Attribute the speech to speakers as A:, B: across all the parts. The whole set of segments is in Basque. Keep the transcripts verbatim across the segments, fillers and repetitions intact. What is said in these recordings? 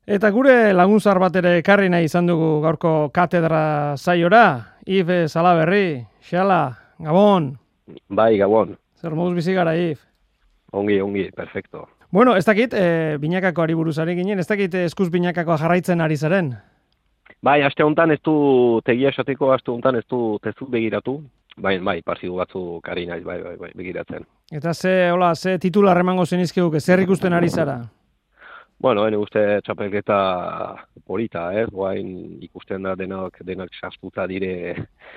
A: Eta gure laguntzar bat ere ekarri nahi izan dugu gaurko katedra saiora. If Salaberri, xala, Gabon.
B: Bai, Gabon.
A: Zer moduz bizi gara, If?
B: Ongi, ongi, perfecto.
A: Bueno, ez dakit, e, binakako ari buruzari ginen, ez dakit eskuz binakakoa jarraitzen ari zaren?
B: Bai, aste honetan ez du, tegia esateko aste honetan ez du tezu begiratu. Bai, bai, partidu batzu kari naiz, bai, bai, bai, begiratzen.
A: Eta ze, hola, ze titular emango zenizkiguke, zer ikusten ari zara?
B: Bueno, hene uste txapelketa polita, ez? Guain ikusten da denak, denak sartuta dire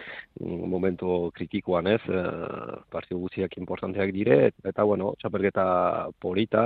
B: momentu kritikoan, ez? Partidu guztiak importanteak dire, eta, bueno, txapelketa polita,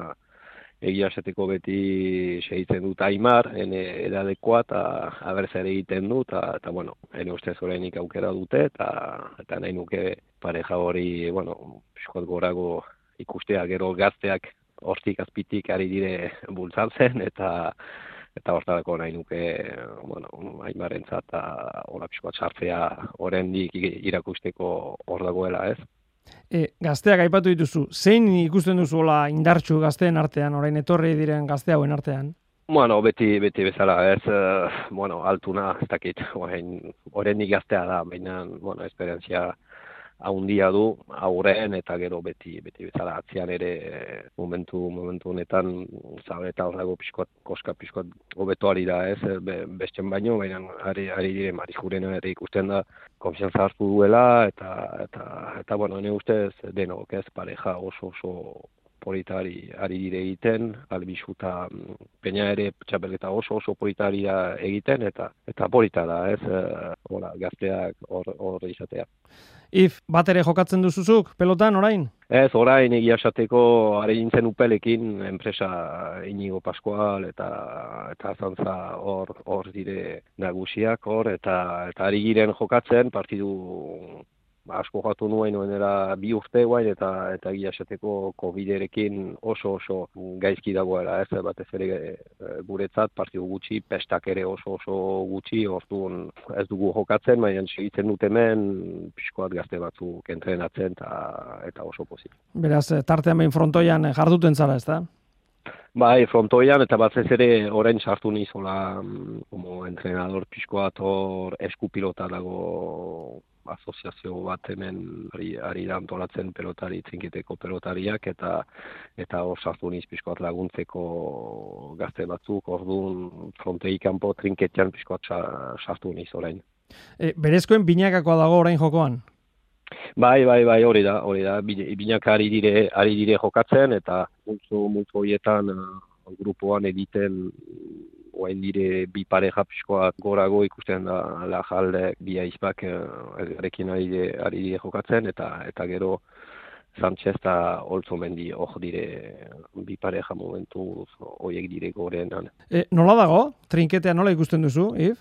B: egia esateko beti segitzen dut Aimar, ene edadekoa, eta abertzer egiten du, eta, bueno, ene ustez orainik aukera dute, eta, eta nahi nuke pareja hori, bueno, pixkoat gorago ikustea, gero gazteak hortik azpitik ari dire bultzatzen, eta eta hortarako nahi nuke, bueno, Aimarentzat eta hola pixkoat sartzea oraindik irakusteko hor dagoela, ez?
A: E, gazteak aipatu dituzu, zein ikusten duzu hola indartsu gazteen artean, orain etorri diren gazte hauen artean?
B: Bueno, beti, beti bezala, ez, uh, bueno, altuna, ez dakit, oraindik gaztea da, baina, bueno, esperientzia haundia du aurren eta gero beti beti bezala atzean ere momentu momentu honetan zabeta horrago pixkoat koska pixkoat hobeto ari da, ez, be, besten baino, baina ari ari dire Marijurena ere ikusten da konfiantza hartu duela eta eta eta bueno, ne ustez denok, ez, pareja oso oso politari ari dire egiten, Albizu eta Peña ere txapelketa oso oso politari egiten eta eta polita da, ez, hola, gazteak hor hor izatea.
A: If, bat ere jokatzen duzuzuk, pelotan, orain?
B: Ez, orain egia esateko ari nintzen Upelekin, enpresa Inigo Pascual eta eta Zantza hor hor dire nagusiak hor, eta eta ari giren jokatzen, partidu asko jatu nuen noenera bi urte guain, eta eta egia esateko Coviderekin oso oso gaizki dagoela, ez, batez ere guretzat partidu gutxi, pestak ere oso oso gutxi, orduan ez dugu jokatzen, baina segitzen dut hemen pixkoat gazte batzuk entrenatzen eta eta oso pozik.
A: Beraz, tartean behin frontoian jarduten zara, ez da?
B: Bai, frontoian, eta batez ere orain sartu nizola como entrenador pixkoat hor eskupilota dago asoziazio bat hemen ari, ari da antolatzen pelotari, trinketeko pelotariak, eta eta hor sartu niz pixkoat laguntzeko gazte batzuk, orduan frontei kanpo trinketean pixkoat sartu niz orain.
A: E, berezkoen binakakoa dago orain jokoan?
B: Bai, bai, bai, hori da, hori da, binaka ari dire, ari dire jokatzen, eta multzo, multzo horietan uh, grupoan egiten oain dire bi pareja pixkoak gorago ikusten da Lajaldek, bi aizpak elgarekin ari dire, ari dire jokatzen, eta eta gero Sánchez eta Olzomendi hor dire bi pareja momentu horiek dire gorenan.
A: E, nola dago? Trinketea nola ikusten duzu, If?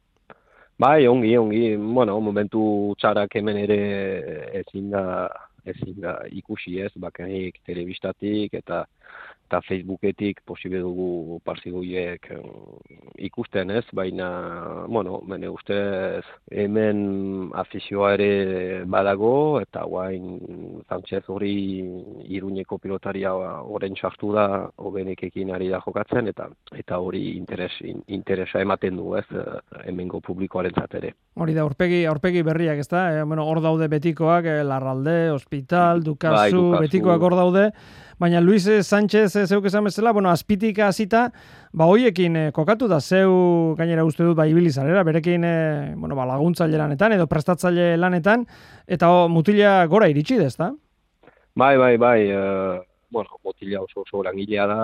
B: Bai, ongi, ongi, bueno, momentu txarak hemen ere ezin da, ezin da ikusi, ez, bakarrik telebistatik eta eta Facebooketik posible dugu partiduiek ikusten, ez, baina, bueno, mene ustez hemen afizioa ere badago, eta guain Sánchez hori Iruñeko pilotaria orain sartu da, hobenekekin ari da jokatzen, eta eta hori interes, interesa ematen du, ez, hemengo publikoarentzat ere.
A: Hori da, aurpegi, aurpegi berriak, ez da? E, bueno, hor daude betikoak, e, Larralde, Hospital, Dukazu,
B: bai, Dukazu,
A: betikoak hor daude, baina Luis Sánchez zeuk esan bezala, bueno, azpitik hasita, ba hoiekin eh, kokatu da, zeu gainera uste dut ba ibili zarela, berekin eh, bueno, ba, laguntzaile lanetan edo prestatzaile lanetan, eta o, mutila gora iritsi da, ezta?
B: Bai, bai, bai, uh, bueno, mutila oso oso langilea da,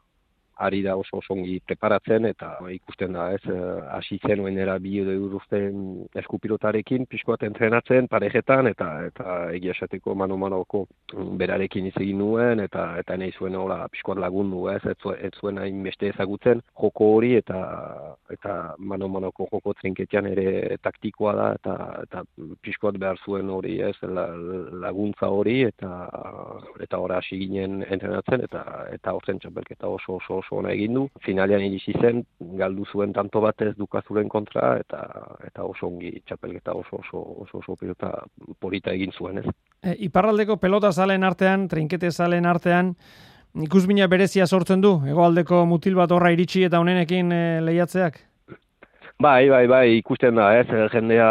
B: ari da oso osongi preparatzen, eta ikusten da, ez, hasi zen oenera bi edo uruzten eskupilotarekin, pixkoat entrenatzen, parejetan, eta eta egia esateko mano-manoko berarekin hitz egin nuen, eta eta nahi zuen hola pixkoat lagundu, ez, ez zuen hain beste ezagutzen joko hori, eta eta mano-manoko joko trinketean ere taktikoa da, eta eta pixkoat behar zuen hori, ez, la, laguntza hori, eta eta hori hasi ginen entrenatzen, eta eta horren txapelketa oso oso oso ona egin du. Finalean iritsi zen, galdu zuen tanto batez Dukazuren kontra, eta eta oso ongi txapelketa oso oso oso oso pilota polita egin zuen, ez.
A: E, iparraldeko pelota zalen artean, trinkete zalen artean, ikusmina berezia sortzen du, hegoaldeko mutil bat horra iritsi eta honenekin e, lehiatzeak?
B: Bai, bai, bai, ikusten da, ez, jendea,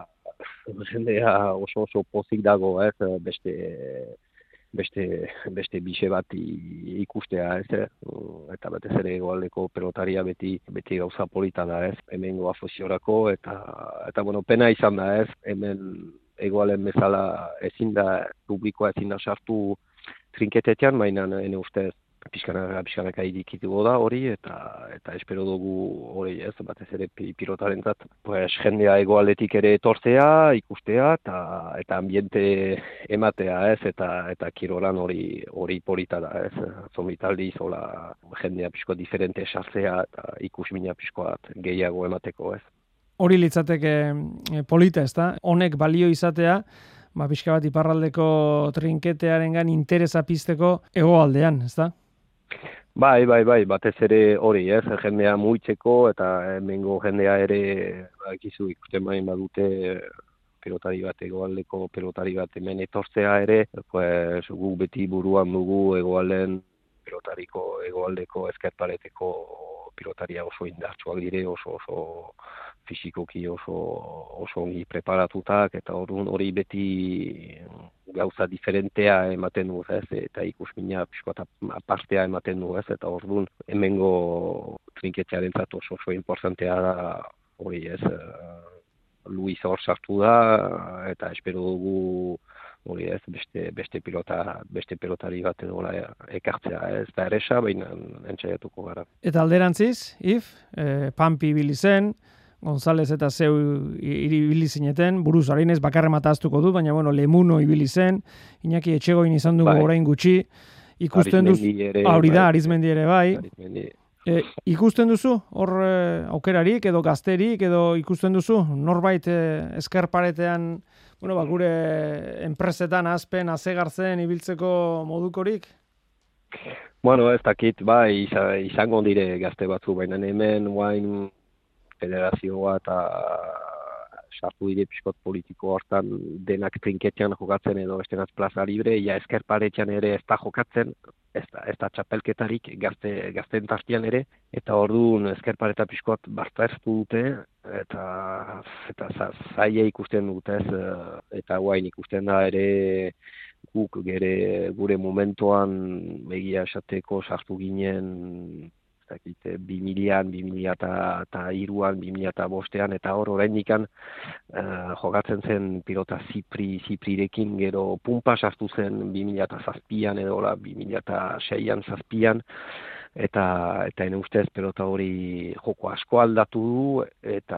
B: jendea oso oso pozik dago, ez, beste... beste beste bise bat ikustea, ez, eta batez ere hegoaldeko pelotaria beti beti gauza polita da, ez, hemengo afiziorako eta eta bueno, pena izan da, ez, hemen hegoalen bezala ezin da publikoa ezin da sartu trinketetan, baina ene ustez pixkanaka pixkanaka irikituko da hori eta eta espero dugu hori, ez, batez ere pilotarentzat pues jendea hegoaldetik ere etortzea, ikustea eta eta ambiente ematea, ez, eta eta kirolan hori hori polita da, ez, zomitaldi zola jendea pixko diferente sartzea eta ikusmina pixkoat gehiago emateko, ez.
A: Hori litzateke polita, ezta? Honek balio izatea, ba pixka bat iparraldeko trinketearengan interesa pizteko hegoaldean, ezta?
B: Bai, bai, bai, batez ere hori, ez, jendea muitzeko eta hemengo jendea ere bakizu ikusten bain badute pelotari bat, hegoaldeko pelotari bat hemen etortzea ere, pues guk beti buruan dugu hegoalden pelotariko, hegoaldeko ezkerpareteko pilotaria oso indartsuak dire, oso oso fisikoki oso oso ongi preparatutak eta orduan hori beti gauza diferentea ematen du, ez, eta ikusmina pixkoat apartea ematen du, ez, eta orduan hemengo trinketxearentzat oso oso importantea da hori, ez, Luis hor sartu da eta espero dugu hori, ez, beste beste pilota beste pilotari bat edo ekartzea, ez da erresa, baina entzaiatuko gara.
A: Eta alderantziz, If, eh, Pampi ibili zen, González eta zeu ibili zineten, buruz harinez bakarre mataztuko dut, baina bueno, Lemuno ibili zen, Iñaki Etxegoin izan dugu bai. Orain gutxi, ikusten duzu, hori da, Arizmendi ere bai, e, ikusten duzu, hor e, aukerarik edo gazterik edo ikusten duzu, norbait e, eskerparetean, bueno, ba, gure enpresetan azpen, azegartzen ibiltzeko modukorik?
B: Bueno, ez dakit, bai, izango dire gazte batzu, baina hemen guain federazioa eta sartu dire pixkot politiko hortan denak trinketean jokatzen edo estenaz plaza libre, ja eskerparetean ere ez da jokatzen, ez da, ez da txapelketarik gazte, gazten tartian ere, eta orduan eskerpareta pixkot bartzertu dute, eta eta zaila ikusten dute, eta guain ikusten da ere guk gere, gure momentuan begia esateko sartu ginen bi milian, bi mila eta hiruan, bi mila eta bostean, eta hor oraindikan uh, jogatzen zen pilota Zipri, Ziprirekin, gero pumpa sartu zen bi mila eta zazpian edo bi mila eta seian zazpian, eta eta ene ustez pelota hori joko asko aldatu du, eta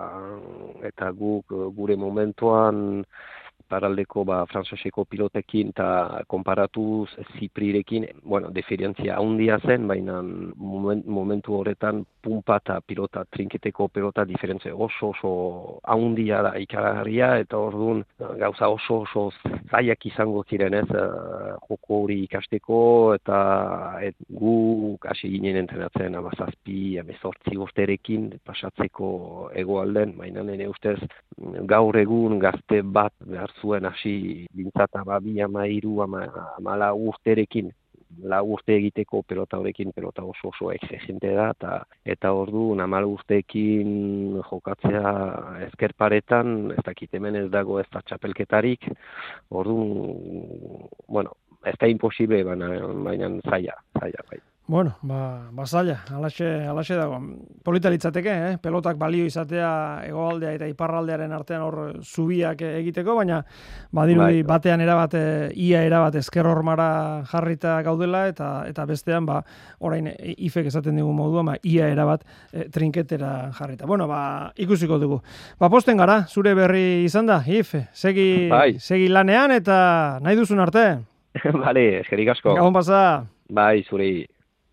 B: eta guk gure momentuan paraldeko ba frantseseko pilotekin eta konparatuz Ziprirekin, bueno, diferentzia handia zen, baina moment, momentu horretan pumpa eta pilota trinketeko pelota diferentzia oso oso handia da ikaragarria, eta orduan gauza oso oso zailak izango ziren, ez, joko hori ikasteko, eta et, guk hasi ginen entrenatzen hamazazpi, hemezortzi urterekin pasatzeko hegoalden, baina nire ustez gaur egun gazte bat behar zuen hasi bintzata babi ama hiru ama amala urterekin, la urte egiteko pelota horrekin, pelota oso oso exigente da, eta eta orduan hamala urteekin jokatzea ezkerparetan, ez dakit hemen ez dago ez da txapelketarik, orduan, bueno, ez da imposible, baina, baina zaila, zaila, bai.
A: Bueno, ba, bazaila, alaxe, alaxe dago. Polita litzateke, eh? Pelotak balio izatea hegoaldea eta iparraldearen artean hor zubiak egiteko, baina badirudi bai, batean erabat, ia erabat ezker hormara jarrita gaudela, eta eta bestean, ba, orain Ifek esaten dugu moduan, ba, ia erabat e, trinketera jarrita. Bueno, ba, ikusiko dugu. Ba, posten gara, zure berri izan da, If, segi, bai. segi lanean eta nahi duzun arte.
B: Bale, eskerik asko.
A: Gabon pasa.
B: Bai, zure.